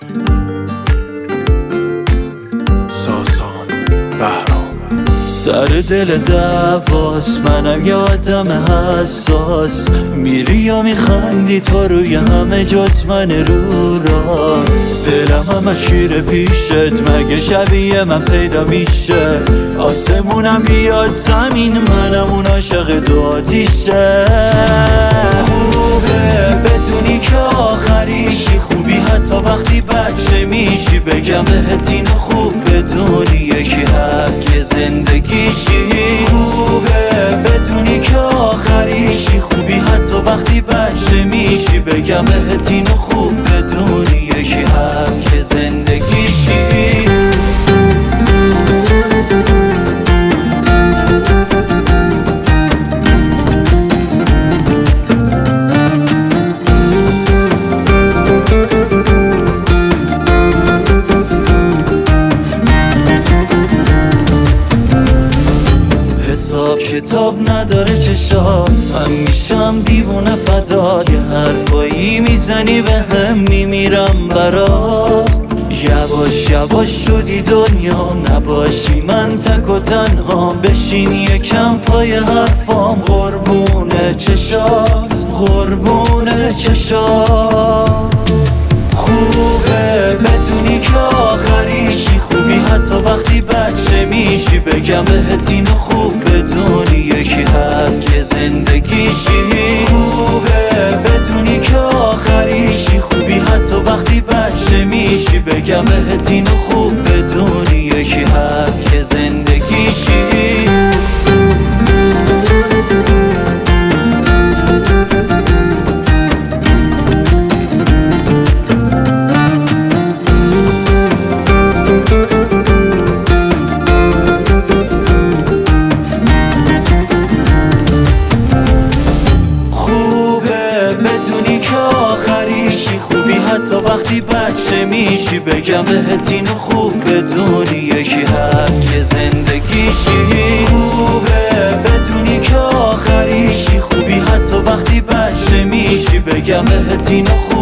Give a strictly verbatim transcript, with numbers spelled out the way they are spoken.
ساسان بهرام. سر دل دعواست، منم یه آدم حساس. میری و میخندی تو روی همه جز من رو راست. دلم همه شیر پیشت، مگه شبیه من پیدا میشه؟ آسمونم بیاد زمین، منم اون عاشق دو آتیشه. خوبه بدونی که آخریشی، خوبی حتی وقتی بچه میشی. بگم بهت اینو خوب بدونی، یکی هست که زندگیشی. خوبه بدونی که آخریشی، خوبی حتی وقتی بچه میشی. بگم بهت اینو خوب بدونی، یکی هست که زندگیشی. حساب کتاب نداره چشام، من میشم دیوونه فدات. یه حرفایی میزنی به هم میمیرم برات. یواش یواش شدی دنیا، نباشی من تک و تنها. بشین یکم پای حرفام، قربونه چشات، قربونه چشات. خوبه بدونی که آخریشی، خوبی حتی وقتی بچه میشی. بگم بهت اینو خوب بدونی، یکی هست که زندگیشی. خوبه بدونی که آخریشی، خوبی حتی وقتی بچه میشی. بگم بهت اینو خوب بدونی، یکی هست که زندگیشی. حتی وقتی بچه میشی. بگم بهت اینو خوب بدونی، یکی هست که زندگیشی. خوبه بدونی که آخریشی، خوبی حتی وقتی بچه میشی. بگم بهت اینو خوب